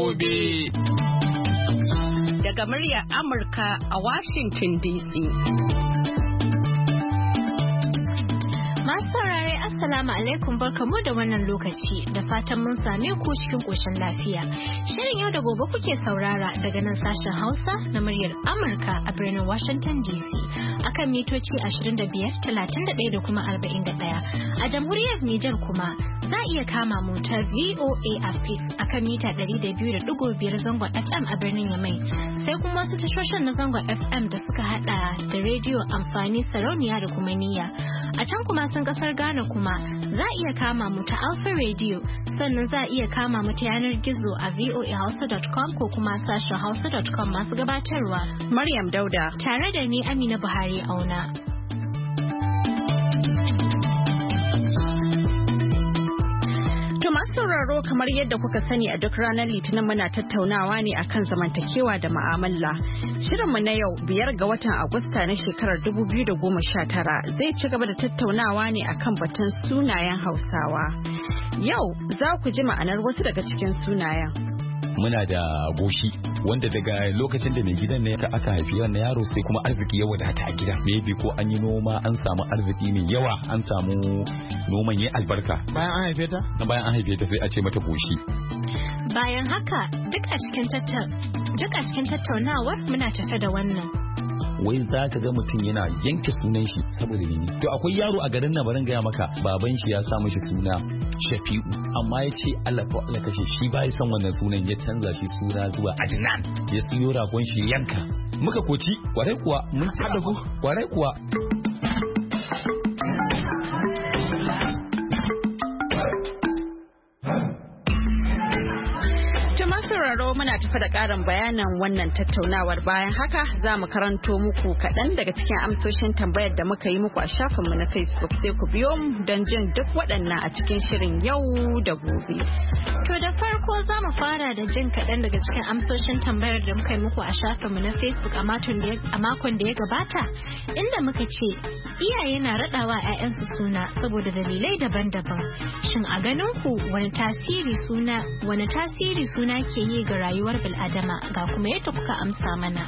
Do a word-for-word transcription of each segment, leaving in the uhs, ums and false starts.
gobe. Daga muryar Amurka a Washington D C. Masu saurare Assalamu alaikum, barkamu da wannan lokaci da fatan mun same ku cikin koshin lafiya. Shirin yau da gobe kuke saurara daga nan sashen Hausa na muryar Amurka a birnin Washington D C akan mitoci ashirin da biyar, talatin da ɗaya da kuma arba'in da ɗaya. A jamhuriyar Nijar kuma za a iya kama mu ta V O A Africa akan mita ɗari da biyu da ɗigo biyar zangon F M a birnin Yamai. Sai kuma wasu tashoshin na zangon F M da suka hada da rediyo amfani sarauniya da kuma niyya. A can kuma sun kasar Ghana kuma za a iya kama mu ta Alpha Radio, sannan za a iya kama mu ta yanar gizo a voa hausa dot com ko kuma sashen hausa dot com. Masu gabatarwa Maryam Dauda tare da ni Amina Buhari Auna. sauraro kamar yadda kuka sani a duk ranar litinin muna tattaunawa ne akan zamantakewa da ma'amala. Shirinmu na yau biyar ga watan Agusta na shekarar dubu biyu da goma sha tara zai ci gaba da tattaunawa ne akan batun sunayen Hausawa. Yau za ku ji ma'anar wasu daga cikin sunayen. Muna da goshi wanda daga lokacin da mai gidan ne aka haifi wannan yaro sai kuma arziki ya wadata a gidan. Maybe ko an yi noma an samu arziki mai yawa, an samu noman yayi albarka. Bayan an haife ta? Bayan an haife ta sai a ce mata goshi. Bayan haka duk a cikin duk a cikin tattaunawar muna tafe da wannan. Wai za ka ga mutum yana yanke sunan shi saboda ne. To akwai yaro a garin nan barin gaya maka baban shi ya sa mishi suna Shafi'u, amma ya ce Allah ko Allah kashe shi bai san wannan sunan, ya canza shi suna zuwa Adnan. Ya siyo ragon shi yanka. Muka koci kwarai kuwa mun tada ku kwarai kuwa. Muna tafi da ƙarin bayanan wannan tattaunawar. Bayan haka za mu karanto muku kaɗan daga cikin amsoshin tambayar da muka yi muku a shafinmu na Facebook. Sai ku biyo mu don jin duk waɗannan a cikin shirin yau da gobe. To da farko za mu fara da jin kaɗan daga cikin amsoshin tambayar da muka yi muku a shafinmu na Facebook a makon da ya gabata, inda muka ce iyaye na raɗawa 'ya'yansu suna saboda dalilai daban-daban. Shin a ganin ku wani tasiri suna wani tasiri suna ke yi ga rayuwar bil'adama? Ga kuma yadda kuka amsa mana.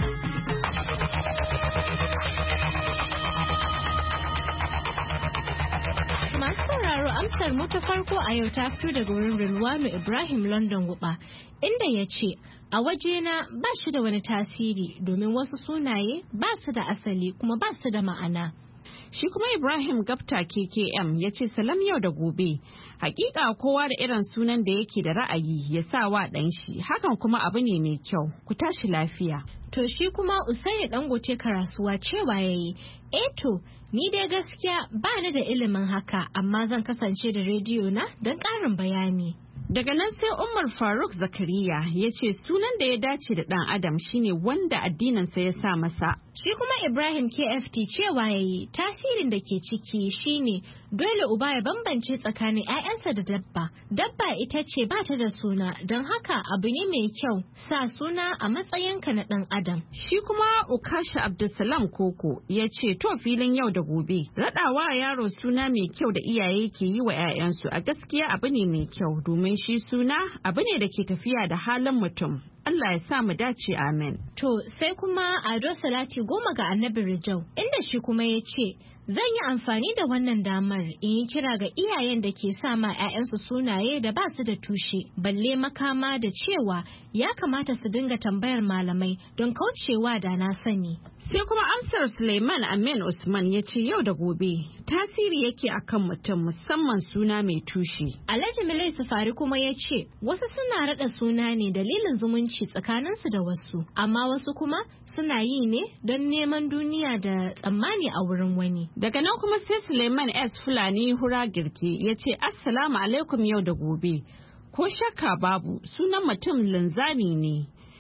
Masu sauraro, amsar mu ta farko a yau ta fito daga wurin Rilwanu Ibrahim London Guba, inda ya ce a wajena ba shi da wani tasiri domin wasu sunaye ba su da asali kuma ba su da ma'ana. Shi kuma Ibrahim Gapta K K M ya ce salam yau da gobe. Hakika kowa da irin sunan da yake da ra'ayi ya sa wa ɗan shi, hakan kuma abu ne mai kyau. Ku tashi lafiya. To shi kuma Usaini Dangote Karasuwa cewa yayi, "Eh to, ni dai gaskiya ba ni da ilimin haka, amma zan kasance da rediyo na don ƙarin bayani." Daga nan sai Umar Faruk Zakariya ya ce sunan da ya dace da ɗan Adam shine wanda addininsa ya sa masa. Shi kuma Ibrahim K F T cewa yayi tasirin da ke ciki shine dole uba ya bambance tsakanin 'ya'yansa da dabba. Dabba ita ce ba ta da suna, don haka abu ne mai kyau sa suna a matsayinka na ɗan Adam. Shi kuma Ukasha Abdulsalam Koko ya ce to filin yau da gobe raɗawa yaro suna mai kyau da iyaye ke yi wa 'ya'yansu a gaskiya abu ne mai kyau, domin shi suna abu ne da ke tafiya da halin mutum. Allah ya sa mu dace, amen. To sai kuma Ado Salati goma ga Annabi Rijau, inda shi kuma ya ce zan yi amfani da wannan damar in yi kira ga iyayen da ke sa ma 'ya'yansu sunaye da ba su da tushe, balle makama da cewa ya kamata su dinga tambayar malamai don kaucewa da na sani. Sai kuma amsar Suleiman Amin Usman ya ce yau da gobe tasiri yake akan mutum, musamman suna mai tushe. Alhaji Milai Safari kuma ya ce wasu suna raɗa suna ne dalilin zumunci tsakaninsu da wasu, amma wasu kuma suna yi ne don neman duniya da tsammani a wurin wani. Daga nan kuma sai Suleiman S. Fulani Hura Girki ya ce Assalamu alaikum yau da gobe. Ko shakka babu sunan mutum linzami ne.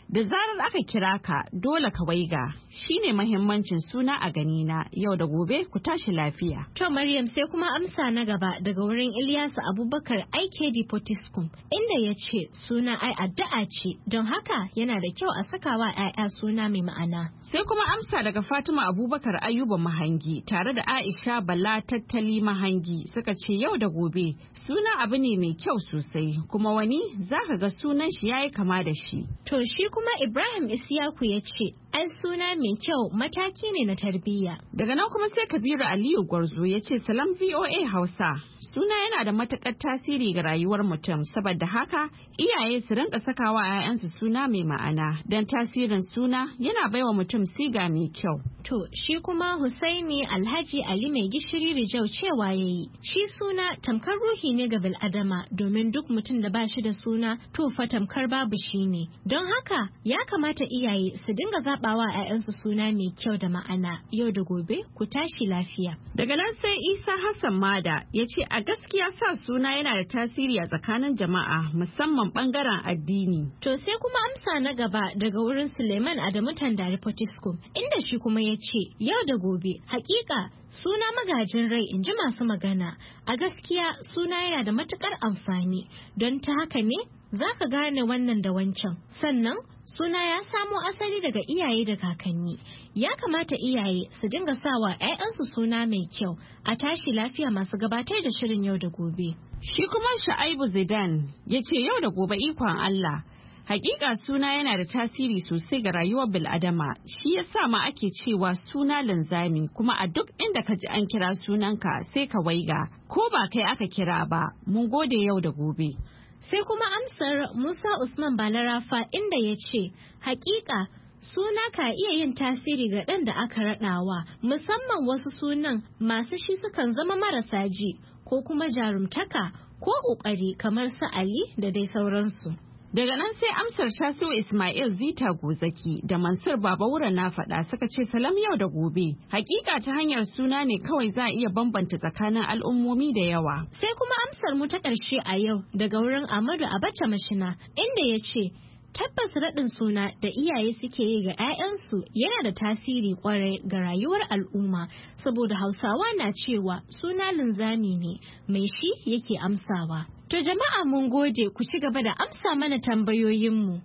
Da zarar aka kira ka dole ka waiga, shine mahimmancin suna a ganina. Yau da gobe ku tashi lafiya. To Maryam, sai kuma amsa na gaba daga wurin Ilyasu Abubakar I K D Potiskum, inda ya ce suna ai addu'a ce, don haka yana da kyau a sakawa 'ya'ya suna mai ma'ana. Sai kuma amsa daga Fatima Abubakar Ayuba Mahangi tare da Aisha Bala Tattali Mahangi suka ce yau da gobe suna abu ne mai kyau sosai, kuma wani zaka ga sunan shi yayi kama da shi. To shi kuma Ibrahim Isiyaku ya ce ai suna mai kyau mataki ne na tarbiyya. Daga nan kuma sai Kabiru Aliyu Gwarzo ya ce salam V O A Hausa, suna yana da matakar tasiri ga rayuwar mutum, saboda haka iyaye su rinka sakawa 'ya'yansu suna mai ma'ana don tasirin suna yana baiwa mutum siga mai kyau. To shi kuma Husaini Alhaji Ali mai gishiri Rijau cewa yayi shi suna tamkar ruhi ne ga bil'adama, domin duk mutum da ba shi da suna to fa tamkar babu shi ne. Don haka ya kamata iyaye su dinga zabawa 'ya'yansu suna mai kyau da ma'ana. Yau da gobe ku tashi lafiya. Daga nan sai Isa Hassan Mada ya ce a gaskiya sa suna yana da tasiri a tsakanin jama'a, musamman bangaren addini. To sai kuma amsa na gaba daga wurin Suleiman Adamu Tandari Potiskum, inda shi kuma ya ce yau da gobe hakika suna magajin rai, in ji masu magana. A gaskiya suna yana da matukar amfani, don ta haka ne za ka gane wannan da wancan. Sannan suna ya samo asali daga iyaye da kakanni. Ya kamata iyaye su dinga sawa 'ya'yansu suna mai kyau. A tashi lafiya masu gabatar da shirin yau da gobe. Shi kuma Sha'aibu Zidane ya ce yau da gobe ikon Allah. Hakika suna yana da tasiri sosai ga rayuwar bil'adama, shi yasa ma ake cewa suna linzami, kuma a duk inda ka ji an kira sunanka sai ka waiga, ko ba kai aka kira ba. Mun gode yau da gobe. Sai kuma amsar Musa Usman Balarafa, inda ya ce hakika suna ka iya yin tasiri ga ɗan da aka raɗawa, musamman wasu sunan masu shi sukan zama marasa ji ko kuma jarumtaka ko ƙoƙari kamar su Ali da dai sauransu. Daga nan sai amsar Shasiu Ismail Zita Gozaki da Mansur Babawura na faɗa suka ce salam yau da gobe. Hakika ta hanyar suna ne kawai za a iya bambanta tsakanin al'ummomi da yawa. Sai kuma amsar mu ta ƙarshe a yau daga wurin Amadu Abacha Mashina, inda ya ce tabbas raɗin suna da iyaye suke yi ga 'ya'yansu yana da tasiri kwarai ga rayuwar al'umma, saboda Hausawa na cewa suna linzami ne, mai shi yake amsawa. To jama'a mun gode, ku ci gaba da amsa mana tambayoyinmu.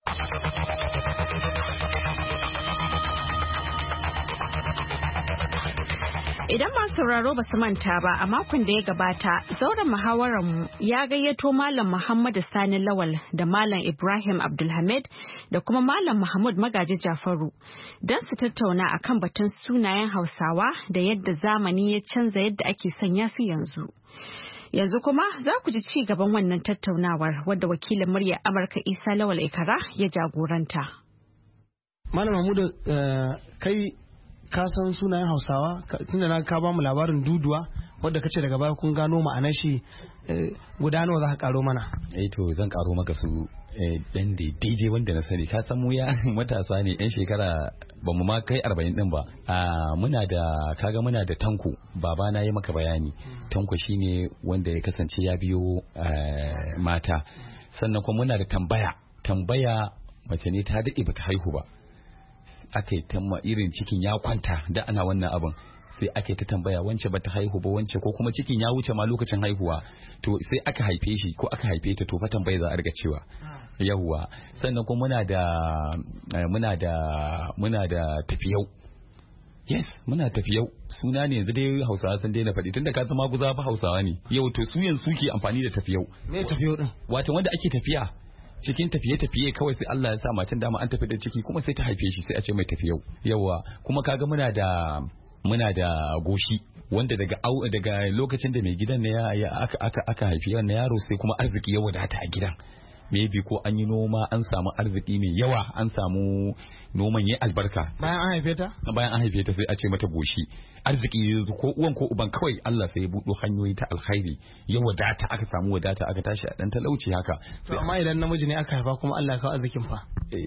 Idan masu sauraro ba su manta ba, a makon da ya gabata zauren muhawararmu ya gayyato Malam Muhammadu Sani Lawal da Malam Ibrahim Abdulhamid da kuma Malam Mahmud Magaji Jafaru don su tattauna akan batun sunayen Hausawa da yadda zamani ya canza yadda ake sanya su yanzu. Yanzu kuma za ku ji ci gaban wannan tattaunawar wadda wakilin muryar Amurka Isa Lawal Ikara ya jagoranta. Malam Mahmud, kai ka san sunayen Hausawa, tunda na ka ba mu labarin duduwa wadda kace daga baya kun gano ma'anar shi, guda nawa za ka karo mana? Eh to zan karo maka su dan da daidai wanda na sani. Ka san mu ya matasa ne yan shekara ba mu ma kai arba'in din ba. Muna da kaga muna da Tanko, baba na yi maka bayani. Tanko shine wanda ya kasance ya biyo mata. Sannan kuma muna da tambaya. Tambaya mace ne ta dade bata haihu ba. Aka yi tamma irin cikin ya kwanta da ana wannan abin, sai aka yi ta tambaya wance bata haihu ba, wance ko kuma cikin ya wuce ma lokacin haihuwa, to sai aka haife shi ko aka haife ta, to fa tambaya za a riga cewa yawwa. Sannan kuma muna da muna da muna da tafiyau. Yes, muna tafiyau. Suna ne yanzu dai Hausawa sun daina faɗi, tunda ka san maguza fa Hausawa ne yau, to su yanzu suke amfani da tafiyau. Me tafiyau din? Wato wanda ake tafiya cikin tafiye-tafiye kawai, sai Allah ya sa matan dama an tafi da ciki kuma sai ta haife shi, sai a ce mai tafiyau. Yawa, kuma kaga muna da muna da goshi, wanda daga daga lokacin da mai gidan ne ya aka aka aka haifi wannan yaro, sai kuma arziki ya wadata a gidan. Maybe ko an yi noma an samu arziki mai yawa, an samu noman yayi albarka. Bayan an haife ta? Bayan an haife ta sai a ce mata goshi. Arziki yanzu ko uwan ko uban kawai Allah sai ya buɗo hanyoyi ta alkhairi, ya wadata, aka samu wadata, aka tashi a dan talauci haka. To amma idan namiji ne aka haifa kuma Allah ya kawo arzikin fa?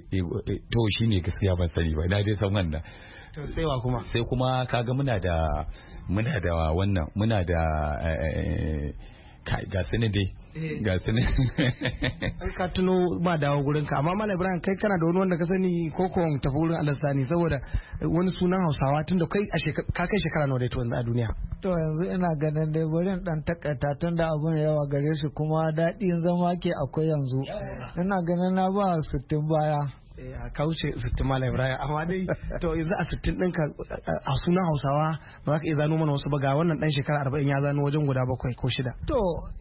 To shine gaskiya ban sani ba, na dai san wannan. To sai wa kuma? Sai kuma kaga muna da muna da wannan muna da kai ga sani dai ga sani ka tuno ba dawo gurin ka amma Malam Ibrahim kai kana da wani wanda ka sani ko ko tafi wurin Alasani saboda wani sunan Hausawa tunda kai a ka kai shekara nawa dai to a duniya to yanzu ina ganin dai bari dan takaita tunda abun yawa gare shi kuma daɗin zama ke akwai yanzu ina ganin na ba sittin baya a kauce sittin Malam Ibrahim amma dai to yanzu a sittin ɗinka a sunan Hausawa ba za ka iya zano mana wasu ba ga wannan ɗan shekara arba'in ya zano wajen guda bakwai ko shida. To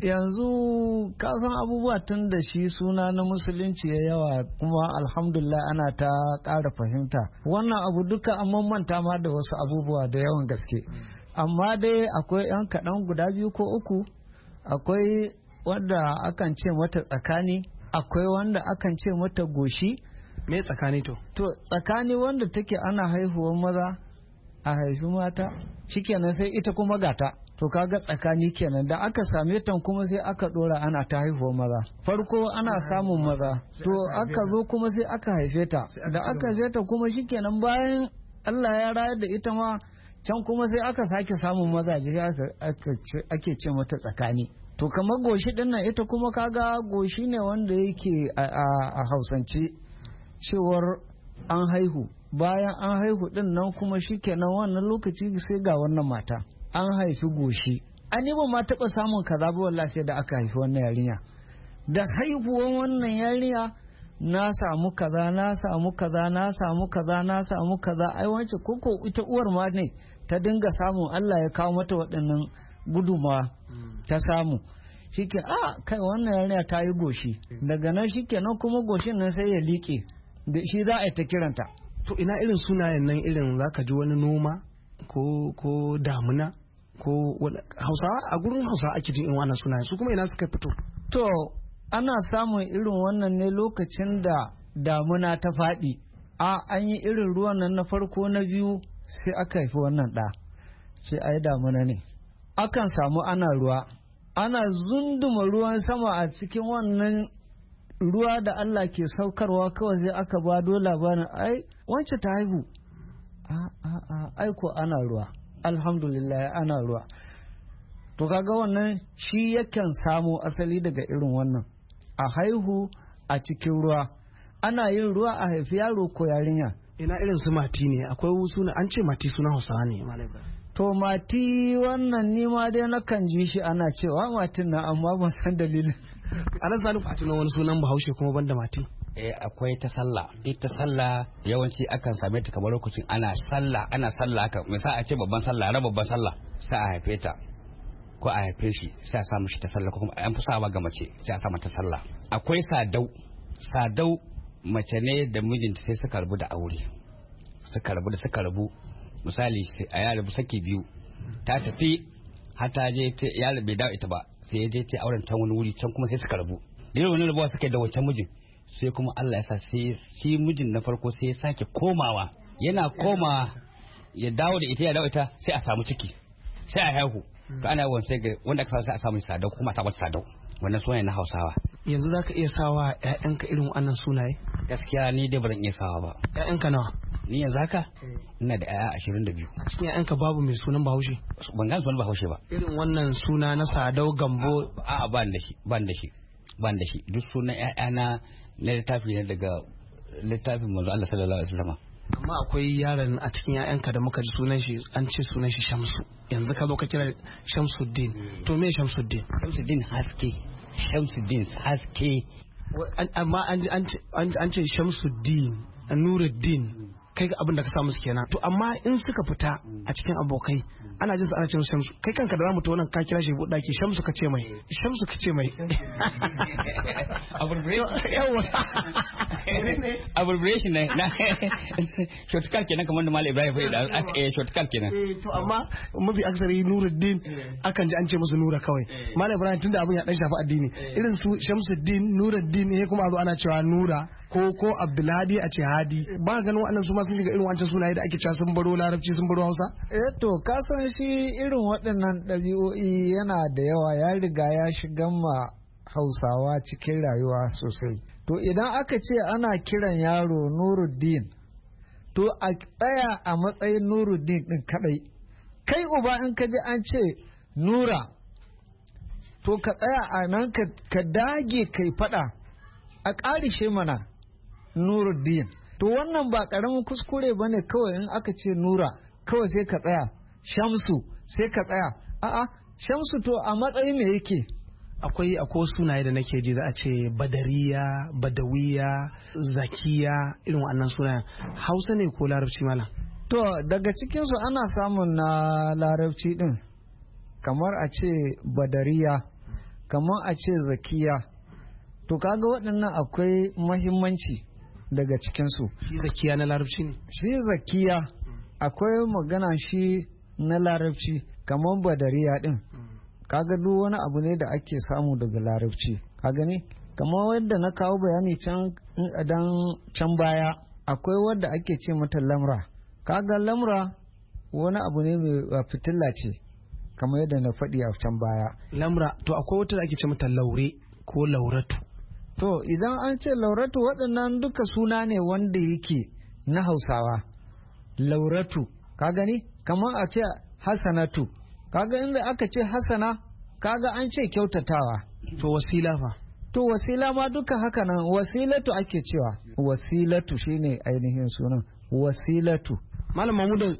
yanzu ka san abubuwa tun da shi suna na musulunci ya yawa kuma alhamdulillah ana ta ƙara fahimta wannan abu duka an manta ma da wasu abubuwa da yawan gaske amma dai akwai yan kaɗan guda biyu ko uku akwai wanda akan ce mata tsakani akwai wanda akan ce mata goshi. Me tsakani to? To tsakani wanda take ana haihuwar maza a haifi mata shikenan sai ita kuma gata to kaga tsakani kenan da aka same ta kuma sai aka dora ana ta haihuwar maza farko ana samun maza to aka zo kuma sai aka haife ta da aka haife ta kuma shikenan bayan Allah ya rayar da ita ma can kuma sai aka sake samun mazaje ake ce mata tsakani to kamar goshi dinnan ita kuma kaga goshi ne wanda yake a Hausance cewar an haihu bayan an haihu din nan kuma shikenan wannan lokaci sai ga wannan mata an haifi goshi an yi ba ma taɓa samun kaza ba wallahi sai da aka haifi wannan yarinya da haihuwan wannan yarinya na samu kaza na samu kaza na samu kaza na samu kaza ai wance koko ita uwar ma ne ta dinga samun Allah ya kawo mata waɗannan guduma ta samu shike a kai wannan yarinya ta yi goshi daga nan shikenan kuma goshin nan sai ya liƙe da shi za a yi ta kiranta. To ina irin sunayen nan irin zaka ji wani noma ko ko damuna ko Hausawa a gurin Hausawa ake jin in wannan sunayen su kuma ina suka fito. To ana samun irin wannan ne lokacin da damuna ta faɗi a an yi irin ruwan nan na farko na biyu sai aka haifi wannan ɗa sai ai damuna ne akan samu ana ruwa ana zunduma ruwan sama a cikin wannan ruwa da Allah ke saukarwa kawai sai aka bado labarin ai wance ta haihu a a a ai ko ana ruwa alhamdulillah ana ruwa to kaga wannan shi yakan samu asali daga irin wannan a haihu a cikin ruwa ana yin ruwa a haifi yaro ko yarinya ina irin su mati ne akwai suna an ce mati suna Hausawa ne malaka to mati wannan ni ma dai nakan ji shi ana cewa matin na amma ban san dalilin ana sani a tunan wani sunan Bahaushe kuma banda mati eh akwai ta sallah ita sallah yawanci akan same ta kamar lokacin ana sallah ana sallah haka misali a ce babban sallah ra babban sallah sai a haife ta ko a haife shi sai a sa mishi ta sallah ko kuma an fi sawa ga mace sai a sa mata sallah akwai sadau sadau mace ne da mijinta sai suka rabu da aure suka rabu da suka rabu misali a ya rabu saki biyu ta tafi har ta je ya bai dawo ita ba sai ya je ta auren can wani wuri can kuma sai suka rabu da wani rabuwa suka da wancan mijin sai kuma Allah ya sa sai shi mijin na farko sai ya sake komawa yana komawa ya dawo da ita ya dawo ita sai a samu ciki sai a haihu to ana yawan sai ga wanda aka sai a samu sadau kuma a samu sadau wannan sunaye na Hausawa yanzu zaka iya sawa ƴaƴanka irin wannan sunaye gaskiya ni dai ba zan iya sawa ba ƴaƴanka nawa ni yanzu haka ina da ƴaƴa ashirin da biyu a cikin ƴaƴanka babu mai sunan Bahaushe ban gane sunan Bahaushe ba irin wannan suna na Sadau Gambo a'a ban da shi ban da shi ban da shi duk sunan ƴaƴana na littafi ne daga littafin manzo Allah sallallahu alaihi wasallam amma akwai yaron a cikin ƴaƴanka da muka ji sunan shi an ce sunan shi Shamsu yanzu ka zo ka kira Shamsuddin to me Shamsuddin Shamsuddin haske Shamsuddin haske amma an ce Shamsuddin Nuruddin kai ga abin da ka samu su kenan to amma in suka fita a cikin abokai ana jin su ana ce musu Shamsu kai kanka da zamu to wannan ka kira shi buɗa ki Shamsu ka ce mai Shamsu ka ce mai abbreviation ne na shortcut kenan kamar da Malam Ibrahim ya faɗa eh shortcut kenan to amma mafi aksari Nuruddin akan ji an ce musu Nura kawai Malam Ibrahim tunda abin ya dan shafi addini irin su Shamsuddin Nuruddin ne kuma a zo ana cewa Nura ko ko Abdulhadi a ce Hadi ba ganin waɗannan su ma sun shiga irin wancan sunaye da ake cewa sun baro Larabci sun baro Hausa eh to ka san shi irin waɗannan ɗabi'o'i yana da yawa ya riga ya shiga ma Hausawa cikin rayuwa sosai to idan aka ce ana kiran yaro Nuruddin to a tsaya a matsayin Nuruddin din kadai kai uba in ka ji an ce Nura to ka tsaya a nan ka dage kai fada a ƙarishe mana Nuruddin. To wannan ba ƙaramin kuskure ba ne kawai in aka ce Nura kawai sai ka tsaya, Shamsu sai ka tsaya. A'a, Shamsu to a matsayin me yake? Akwai akwai sunaye da nake ji za a ce Badariya, Badawiya, Zakiya, irin wannan sunayen. Hausa ne ko Larabci malam? To daga cikinsu ana samun na Larabci din, kamar a ce Badariya, kamar a ce Zakiya. To kaga waɗannan akwai mahimmanci daga cikinsu. Shi Zakiya na Larabci ne? Shi Zakiya akwai magana shi na Larabci, kamar Badariya din. Kaga duk wani abu ne da ake samu daga Larabci. Ka gani? Kamar wadda na kawo bayani can dan can baya, akwai wadda ake ce mata Lamra. Kaga Lamra wani abu ne mai fitilla ce, kamar yadda na faɗi a can baya. Lamra, to akwai wata da ake ce mata Laure ko Lauratu. To idan an ce Lauratu, waɗannan duka suna ne wanda yake na Hausawa. Lauratu, ka gani? Kamar a ce Hassanatu. Kaga inda aka ce Hassana, kaga an ce kyautatawa. To Wasila fa? To Wasila ma duka haka nan, Wasilatu ake cewa. Wasilatu shine ainihin sunan. Wasilatu. Malam Mahmud,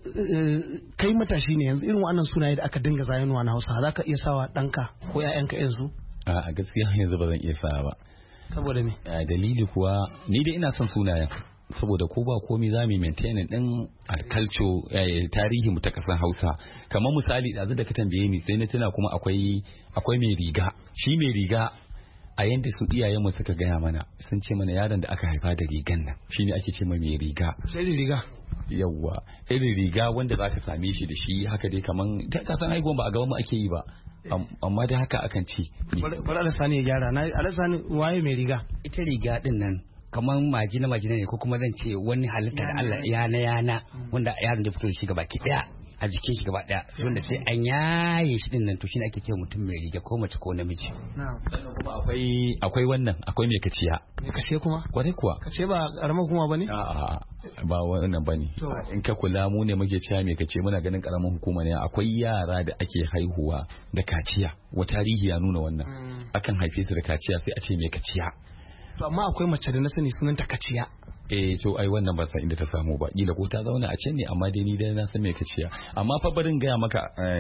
kai matashi ne yanzu, irin wannan sunaye da aka dinga zayyanowa na Hausa, za ka iya sawa ɗanka ko ƴaƴanka yanzu? A gaskiya yanzu ba zan iya sawa ba. Saboda me? Dalili kuwa ni dai ina son sunayen. Saboda ko ba komai za mu maintain din culture tarihi mu ta kasar Hausa. Kamar misali da da ka tambaye ni sai na tuna kuma akwai akwai mai riga. Shi mai riga a yanda su iyayen mu suka gaya mana sun ce mana yaron da aka haifa da rigan nan shine ake ce mai riga. Sai riga. Yawwa, irin riga wanda zaka same shi da shi haka dai kaman ka san haihuwan ba a gaban mu ake yi ba. Amma dai haka akan ci. Bari Alasani ya gyara. Na Alasani waye mai riga? Ita riga din nan kamar majina majina ne ko kuma zan ce wani halitta da Allah yana yana wanda yaron da fito da shi gaba ki daya a jikin shi gaba daya wanda sai an yaye shi din nan to shine ake cewa mutum mai riga ko mace ko namiji. Sannan kuma akwai akwai wannan akwai mai kaciya. Mai kaciya kuma? Kwarai kuwa. Kaciya ba karamar hukuma bane? A'a ba wannan bane. In ka kula mu ne muke cewa mai kaciya muna ganin karamar hukuma ne, akwai yara da ake haihuwa da kaciya. Wa tarihi ya nuna wannan. Akan haife su da kaciya sai a ce mai kaciya. To amma akwai mace da na sani sunanta kaciya. Eh to ai wannan ba san inda ta samu ba. Kila ko ta zauna a can ne amma dai ni dai na san me kaciya. Amma fa barin gaya maka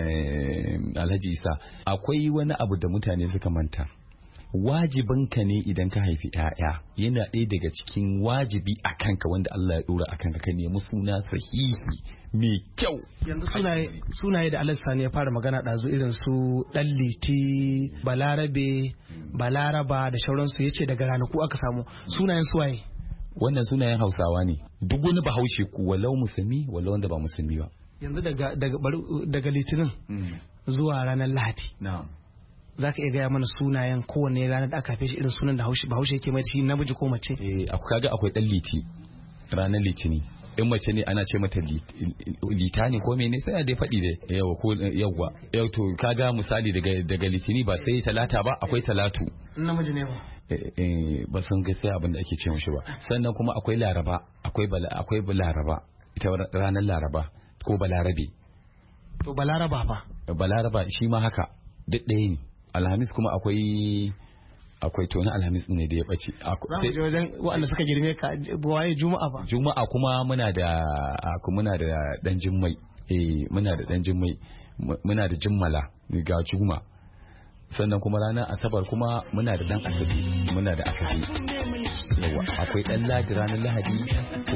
Alhaji Isa, akwai wani abu da mutane suka manta. Wajibinka ne idan ka haifi ƴaƴa, yana ɗaya daga cikin wajibi a kanka wanda Allah ya dora a kanka ka nemi suna sahihi mai kyau. Yanzu sunaye sunaye da Allah Sani ya fara magana ɗazu irin su Ɗanliti, Balarabe, Balaraba da shauransu, yace daga ranaku aka samu. Sunayen suwaye? Wannan sunayen Hausawa ne. Duk wani Bahaushe ku walau musulmi walau wanda ba musulmi ba. Yanzu daga daga daga Litinin zuwa ranar Lahadi. Na'am. Za ka iya gaya mana sunayen kowane ranar da aka haife shi, irin sunan da Bahaushe yake mai shi, namiji ko mace? Eh, kaga akwai ɗan liti ranar litini. In mace ne ana ce mata lita ne ko mene sai a dai faɗi da yawa ko yawa. Yau to kaga misali daga daga litini ba sai talata ba, akwai talatu. Namiji ne ba? Eh, ba san gaskiya abin da ake ce mishi ba. Sannan kuma akwai laraba, akwai bala akwai laraba. Ita ranar laraba ko balarabe. To balaraba fa? Balaraba shi ma haka duk ɗaya ne. Alhamis kuma akwai akwai to na Alhamis ne da ya bace. Sai wajen waɗanda suka girme ka waye Juma'a ba? Juma'a kuma muna da muna da dan Jummai. Eh muna da dan Jummai. Muna da Jummala ga Juma. Sannan kuma ranar Asabar kuma muna da dan Asabi. Muna da Asabi. Yawa akwai dan Ladi ranar Lahadi ko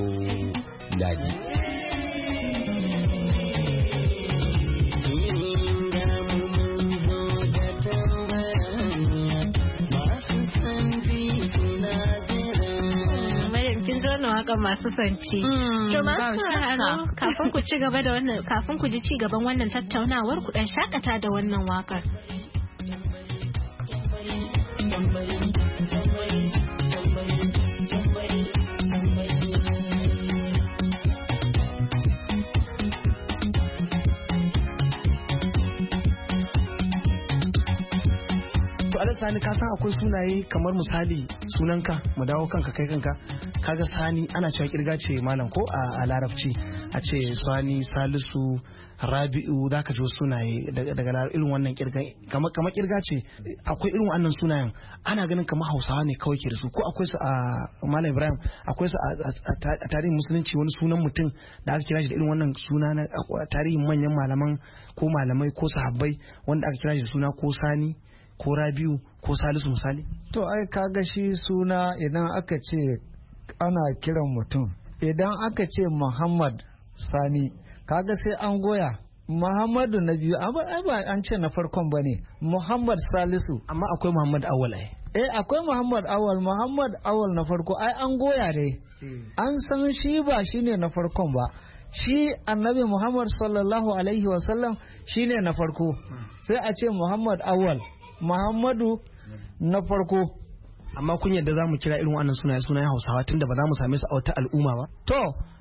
Ladi. Waƙar masu sanci. To masu sauraro kafin ku ci gaba da wannan kafin ku ji ci gaban wannan tattaunawar ku dan shakata da wannan waƙar. To Malam Sani ka san akwai sunaye kamar misali sunanka mu dawo kanka kai kanka kaga Sani ana cewa kirga ce malam ko a larabci a ce Sani Salisu Rabi'u zaka ji sunaye daga irin wannan kirga kamar kamar kirga ce akwai irin wannan sunayen ana ganin kamar Hausawa ne kawai ke da su ko akwai su a Malam Ibrahim akwai su a tarihin musulunci wani sunan mutum da aka kira shi da irin wannan suna na tarihin manyan malaman ko malamai ko sahabbai wanda aka kira shi da suna ko Sani ko Rabiu ko Salisu misali? To ai kaga shi suna idan aka ce ana kiran mutum idan aka ce Muhammad Sani kaga sai an goya Muhammadu na biyu amma ai ba an ce na farkon bane Muhammad Salisu amma akwai Muhammad Awwal ai eh akwai Muhammad Awwal Muhammad Awwal na farko ai an goya dai an san shi ba shine na farkon ba shi annabi Muhammad sallallahu alaihi wasallam shine na farko sai a ce Muhammad Awwal Muhammadu na farko amma kun yadda za mu kira irin wannan sunaye sunayen Hausawa tunda ba za mu same su a wata al'umma ba to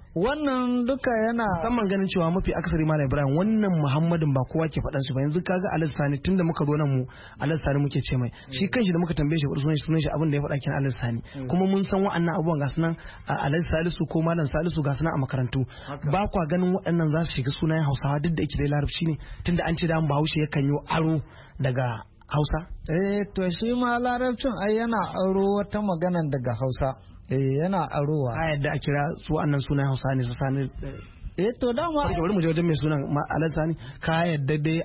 wannan duka yana musamman ganin cewa mafi akasari Malam Ibrahim wannan Muhammadin ba kowa ke faɗan su ba yanzu kaga Alhaji Sani tunda muka zo nan mu Alhaji Sani muke ce mai shi kanshi da muka tambaye shi sunan shi sunan shi abin da ya faɗa kin Alhaji Sani kuma mun san wa'annan abubuwan ga sunan Alhaji Salisu ko Malam Salisu ga sunan a makarantu ba kwa ganin waɗannan za su shiga sunayen Hausawa duk da yake da larabci ne tunda an ce da Bahaushe yakan yi aro daga Hausa eh to shi ma larabcin ai yana aro wata magana daga Hausa eh yana arowa a yadda a kira su wannan sunan Hausa ne su Sani eh to dama bari mu je wajen mai sunan Alhaji Sani ka yadda dai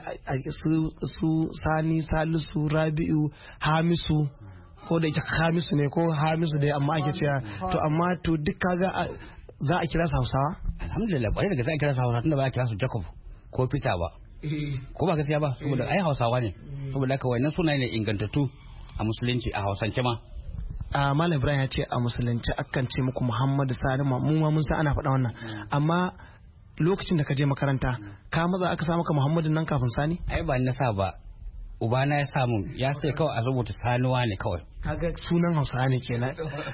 su su Sani Salisu Rabi'u Hamisu ko da yake Hamisu ne ko Hamisu dai amma ake cewa to amma to duk kaga za a kira su Hausawa alhamdulillah bari daga za a kira su Hausawa tunda ba a kira su Jacob ko Peter ba ko ba gaskiya ba saboda ai Hausawa ne saboda haka wannan sunaye ne ingantattu a musulunci a Hausance ma a Malam Ibrahim ya ce a musulunci akan ce muku Muhammadu Sani mu ma mun san ana faɗa wannan amma lokacin da ka je makaranta ka maza aka sa maka Muhammadun nan kafin Sani ai ba na sa ba ubana ya samu ya sai kawai a rubuta Sanuwa ne kawai kaga sunan Hausawa ne kenan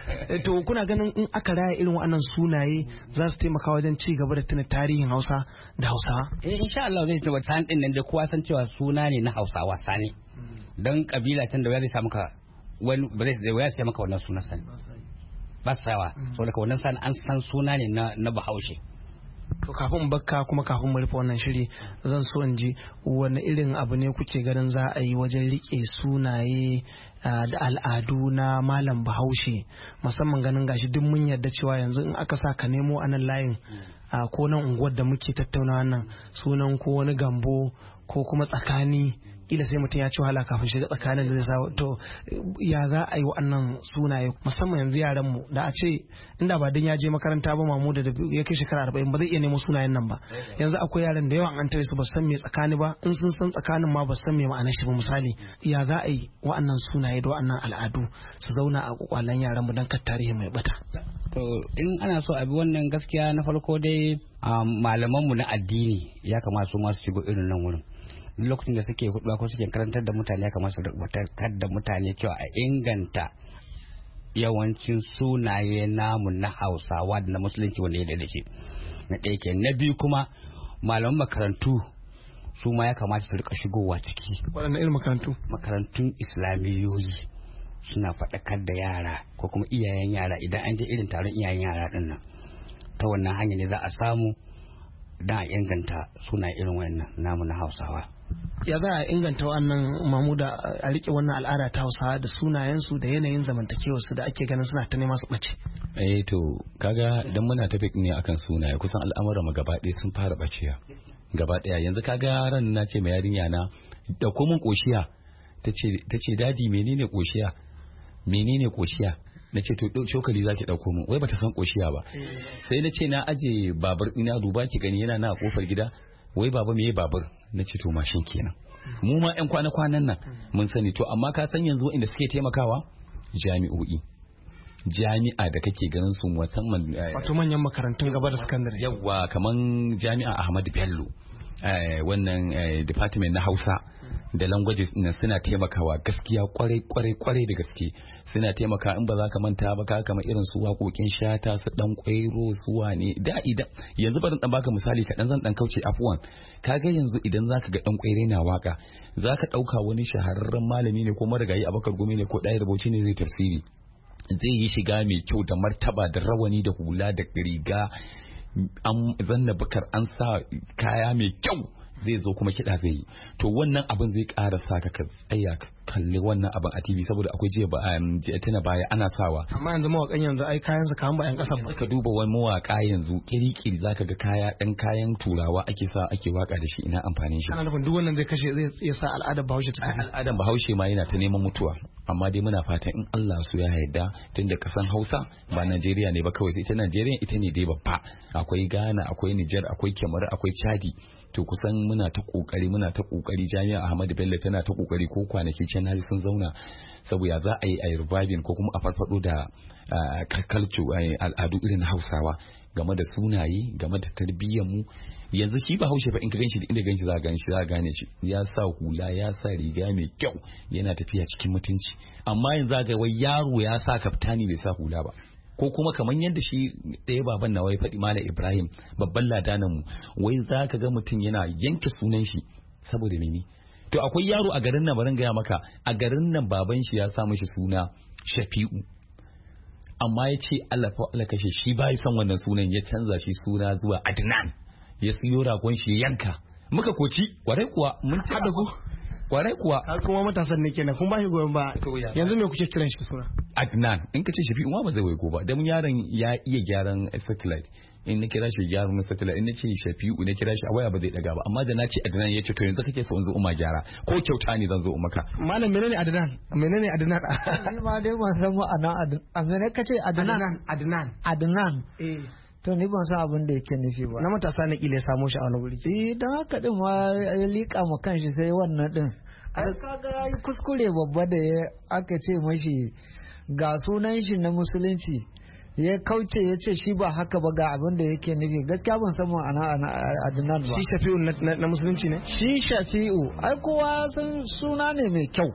to kuna ganin in aka raya irin waɗannan sunaye za su taimaka wajen ci gaba da tuna tarihin Hausa da Hausawa eh insha Allah zai tabbata Sani din nan da kowa san cewa suna ne na Hausawa Sani dan kabila can da zai samu ka wani ba zai ya sai maka wannan sunan Sani ba sawa saboda ka wannan Sani an san suna ne na na Bahaushe to kafin bakka kuma kafin mu rufe wannan shiri zan so in ji wani irin abu ne kuke ganin za a yi wajen rike sunaye da al'adu na malam Bahaushe musamman ganin gashi duk mun yarda cewa yanzu in aka sa ka nemo anan layin ko nan unguwar da muke tattaunawa nan sunan ko wani Gambo ko kuma Tsakani kila sai mutum ya ci wahala kafin shiga tsakanin da zai sa to ya za a yi wa'annan sunaye musamman yanzu yaran mu da a ce inda ba dan ya je makaranta ba mamu da ya kai shekara arba'in ba zai iya nemo sunayen nan ba yanzu akwai yaran da yawan an tare su ba san me Tsakani ba in sun san Tsakanin ma ba san me ma'anar shi ba misali ya za a yi wa'annan sunaye da wa'annan al'adu su zauna a kwakwalen yaran mu dan kar tarihi mai bata to in ana so a bi wannan gaskiya na farko dai malaman mu na addini ya kamata su ma su shigo irin nan wurin lokacin da suke hudu ko suke karantar da mutane ya kamata su rubutar da mutane cewa a inganta yawancin sunaye namu na Hausawa da na musulunci wanda ya da shi na ɗaya ke na biyu kuma malaman makarantu su ma ya kamata su rika shigowa ciki waɗannan irin makarantu makarantun islamiyoyi suna faɗakar da yara ko kuma iyayen yara idan an je irin taron iyayen yara din nan ta wannan hanya ne za a samu don a inganta suna irin wannan namu na Hausawa. Ya za a inganta wannan mamuda a rike wannan al'ada ta Hausawa da sunayensu da yanayin zamantakewarsu da ake ganin suna ta nema su ɓace. Eh to kaga idan muna tafi ne akan sunaye kusan al'amuran mu gaba ɗaya sun fara ɓacewa gaba ɗaya yanzu kaga ran na ce mai yarinya na da komun koshiya tace tace dadi menene koshiya menene koshiya na ce to cokali za ki ɗauko min wai bata san koshiya ba sai na ce na aje babur ina duba ki gani yana na kofar gida wai baba me babur na ce to mashin kenan mu ma yan kwana kwanan nan mun sani to amma ka san yanzu inda suke taimakawa jami'o'i jami'a da kake ganin su musamman wato manyan makarantun gaba da sakandare yawa kaman jami'a Ahmadu Bello wannan department na Hausa da languages na suna taimakawa gaskiya kwarai kwarai kwarai da gaske suna taimaka in ba za ka manta ba ka kama irin su waƙoƙin Shata su dan kwairo su wane da idan yanzu bari dan baka misali kaɗan zan dan kauce afwan kaga yanzu idan zaka ga dan kwaire na waka zaka dauka wani shahararren malami ne ko marigayi Abakar Gumi ne ko ɗaya rubuci ne zai tafsiri zai yi shiga mai kyau da martaba da rawani da hula da riga an zanna bakar an sa kaya mai kyau zai zo kuma kiɗa zai yi to wannan abin zai ƙara sa ka tsaya kalli wannan abin a T V saboda akwai jiya ba jiya tana baya ana sawa amma yanzu mawakan yanzu ai kayan su kaman ba yan kasan ba ka duba wani mawaka yanzu kirikiri zaka ga kaya dan kayan turawa ake sa ake waka da shi ina amfanin shi ana nufin duk wannan zai kashe zai iya sa al'adar Bahaushe ta tafi al'adar Bahaushe ma yana ta neman mutuwa amma dai muna fatan in Allah su ya yarda tunda kasan Hausa ba Najeriya ne ba kawai sai ita Najeriya ita ne dai babba akwai Ghana akwai Niger akwai Cameroon akwai Chadi to kusan muna ta kokari muna ta kokari jami'a Ahmadu Bello tana ta kokari ko kwanaki can naji sun zauna saboda za a yi a reviving ko kuma a farfado da culture al'adu irin Hausawa game da sunaye game da tarbiyyar mu yanzu shi ba Haushe ba in ka ganshi da inda ganshi za ka ganshi za ka gane shi ya sa hula ya sa riga mai kyau yana tafiya cikin mutunci amma yanzu ga wai yaro ya sa kaftani bai sa hula ba ko kuma kamar yadda shi ɗaya baban na wai faɗi Malam Ibrahim babban ladanan mu wai za ka ga mutum yana yanke sunan shi saboda mene to akwai yaro a garin nan barin gaya maka a garin nan baban shi ya sa mishi suna Shafi'u amma ya ce Allah fa Allah kashe shi ba ya san wannan sunan ya canza shi suna zuwa Adnan ya siyo ragon shi ya yanka muka koci kwarai kuwa mun ci da ku kwarai kuwa har kuma matasan ne kenan kun ba shi goyon ba yanzu me kuke kiran shi suna Adnan in ka ce Shafi'u ma ba zai waigo ba dan yaron ya iya gyaran satellite in na kira shi gyaran satellite in na ce Shafi'u na kira shi a waya ba zai daga ba amma da na ce Adnan ya ce to yanzu kake so in zo umma gyara ko kyauta ne zan zo maka malam menene Adnan menene Adnan ni ma dai ban san ma'ana Adnan me kace Adnan Adnan Adnan eh to ni ban san abin da yake nufi ba na matasa na kila samo shi a wani wuri eh dan haka din ma ya lika ma kanshi sai wannan din ai kaga yi kuskure babba da aka ce mashi ga sunan shi na musulunci ya kauce ya ce shi ba haka ba ga abin da yake nufi gaskiya ban san ma'ana Adnan ba shi Shafi'u na musulunci ne shi Shafi'u ai kowa san suna ne mai kyau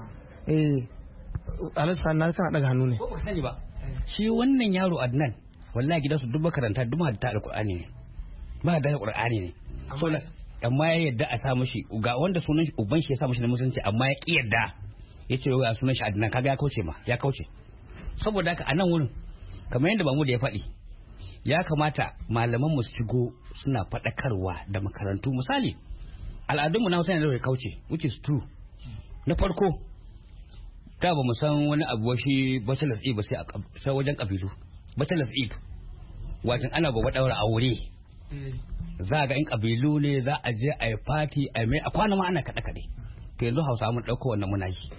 eh Alasa na kana daga hannu ne ko ba sani ba shi wannan yaro Adnan wallahi gidansu duk makaranta duk ma da Alƙur'ani ne ba da Alƙur'ani ne amma ya yadda a sa mishi ga wanda sunan shi uban shi ya sa mishi na musulunci amma ya ki yadda ya ce ga sunan shi Adnan kaga ya kauce ma ya kauce saboda haka a nan wurin kamar yadda bamu da ya faɗi ya kamata malaman mu su shigo suna faɗakarwa da makarantu misali al'adunmu na Hausa ne da ya kauce which is true na farko da ba mu san wani abu shi bachelor's eve ba sai a wajen kabilu bachelor's eve wato ana gobe daura aure za ga in kabilu ne za a je a yi party a mai a kwana ma ana kaɗe kaɗe to yanzu Hausa mun ɗauko wannan muna yi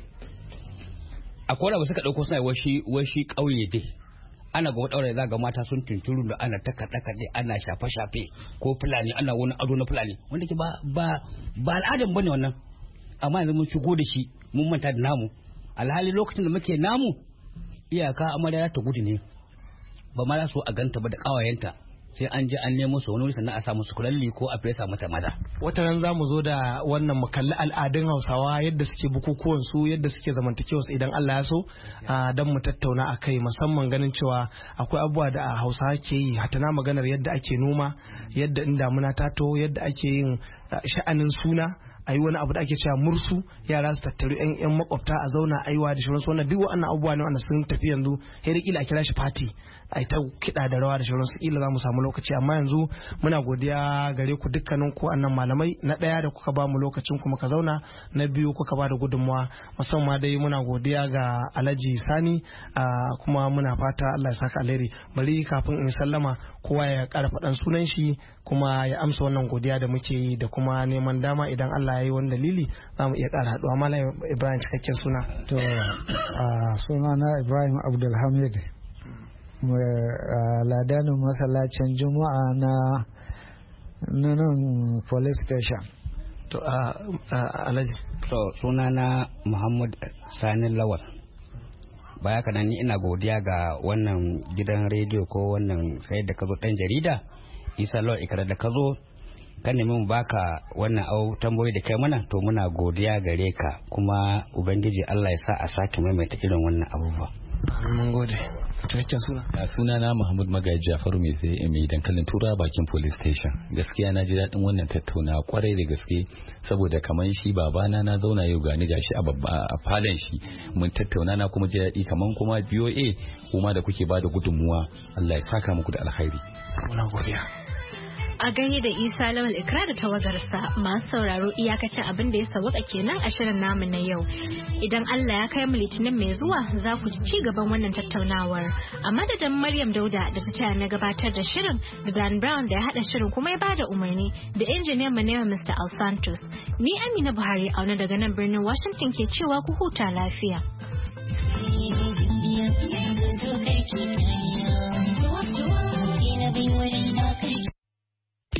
a kwana ba suka ɗauko suna washi washi ƙauye dai ana gobe daura za ga mata sun tunturu da ana ta kaɗe kaɗe ana shafe shafe ko fulani ana wani ado na fulani wanda ke ba ba ba al'adan bane wannan amma yanzu mun shigo da shi mun manta da namu alhali lokacin da muke namu iyaka amarya ta gudu ne ba ma za su a ganta ba da kawayenta sai an je an nemo su wani wuri sannan a samu su kulalli ko a fesa mata maza. Wata ran za mu zo da wannan mu kalli al'adun Hausawa yadda suke bukukuwan su yadda suke zamantakewa su idan Allah ya so dan mu tattauna akai musamman ganin cewa akwai abubuwa da Hausawa ke yi hatana maganar yadda ake noma yadda in damuna ta to yadda ake yin sha'anin suna a yi wani abu da ake cewa mursu yara su tattaru yan yan makwabta a zauna a yi wa da shirin wannan duk wannan abubuwa ne wanda sun tafi yanzu sai da kila a kira shi fati a yi ta kiɗa da rawa da shirin su kila za mu samu lokaci amma yanzu muna godiya gare ku dukkanin ku annan malamai na ɗaya da kuka ba mu lokacin kuma ka zauna na biyu kuka ba da gudunmawa musamman dai muna godiya ga Alhaji Sani kuma muna fata Allah ya saka alheri bari kafin in sallama kowa ya ƙara faɗan sunan shi kuma ya amsa wannan godiya da muke yi da kuma neman dama idan Allah ya yi wani dalili za mu iya ƙara haɗuwa. Malam Ibrahim cikakken suna. To suna na Ibrahim Abdulhamid ladanin masallacin Juma'a na nan police station. To Alhaji. To suna na Muhammad Sani Lawal. Baya kana ni ina godiya ga wannan gidan rediyo ko wannan sai da ka zo ɗan jarida Isa Lawal Ikara da ka zo kan nemi mu baka wannan au tambayoyi da kai mana to muna godiya gare ka kuma ubangiji Allah ya sa a sake maimaita irin wannan abubuwa. Mun gode. Cikakken suna? A suna na Muhammad Magaji Jafaru mai sai mai dankalin tura bakin police station. Gaskiya na ji daɗin wannan tattauna kwarai da gaske saboda kamar shi babana na zauna yau gani gashi a babba a falon shi mun tattauna na kuma ji daɗi kamar kuma B O A kuma da kuke bada gudunmuwa Allah ya saka muku da alkhairi. Muna godiya. A gani da Isa Lawal Ikra da tawagarsa masu sauraro iyakacin abin da ya sawaka kenan a shirin namu na yau. Idan Allah ya kai mu litinin mai zuwa za ku ci gaban wannan tattaunawar. A madadin Maryam Dauda da ta taya na gabatar da shirin da Dan Brown da ya haɗa shirin kuma ya bada umarni da injiniyan mu ne Mister Al Santos. Ni Amina Buhari auna daga nan birnin Washington ke cewa ku huta lafiya.